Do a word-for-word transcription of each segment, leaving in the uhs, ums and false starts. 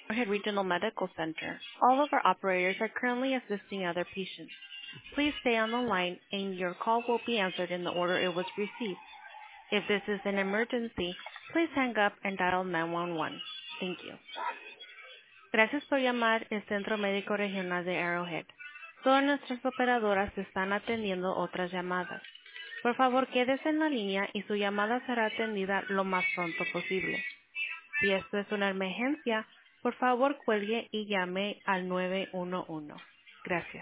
Arrowhead Regional Medical Center. All of our operators are currently assisting other patients. Please stay on the line and your call will be answered in the order it was received. If this is an emergency, please hang up and dial nine one one. Thank you. Gracias por llamar el Centro Médico Regional de Arrowhead. Todas nuestras operadoras están atendiendo otras llamadas. Por favor, quédese en la línea y su llamada será atendida lo más pronto posible. Si esto es una emergencia, por favor cuelgue y llame al nueve uno uno. Gracias.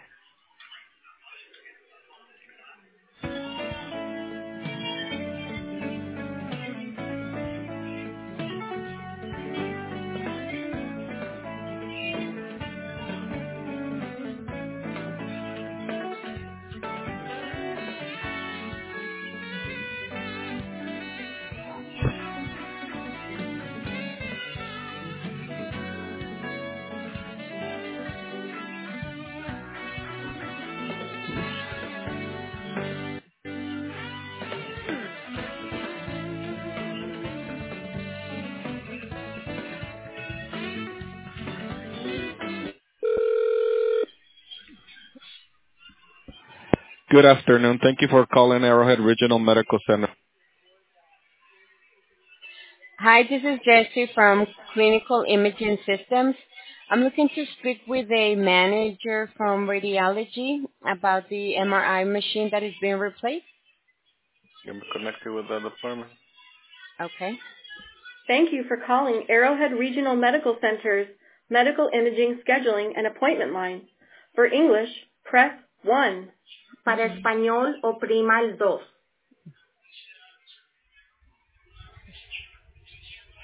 Good afternoon. Thank you for calling Arrowhead Regional Medical Center. Hi, this is Jessie from Clinical Imaging Systems. I'm looking to speak with a manager from radiology about the M R I machine that is being replaced. Can we connect you with that department? Okay. Thank you for calling Arrowhead Regional Medical Center's Medical Imaging Scheduling and Appointment line. For English, press one. Para español, oprima el dos.